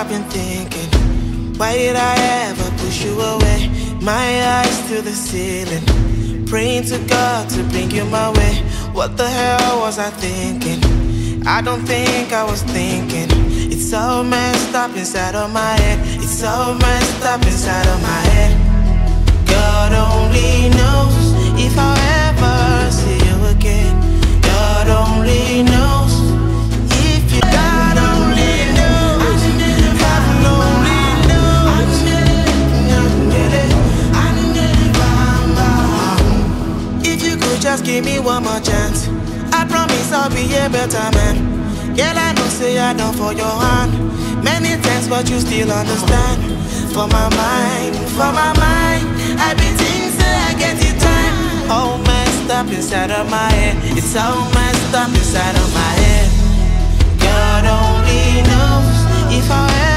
I've been thinking, why did I ever push you away? My eyes to the ceiling, praying to God to bring you my way. What the hell was I thinking? I don't think I was thinking. It's so messed up inside of my head. It's so messed up inside of my head. God only knows if I'll ever see you again. God only knows if you. God only knows. God only knows. If you could just give me one more chance, I promise I'll be a better man. Girl, I know say I done for your hand many times, but you still understand. For my mind, I be things that I get it time. All messed up inside of my head. It's all messed up inside of my head. God only knows if I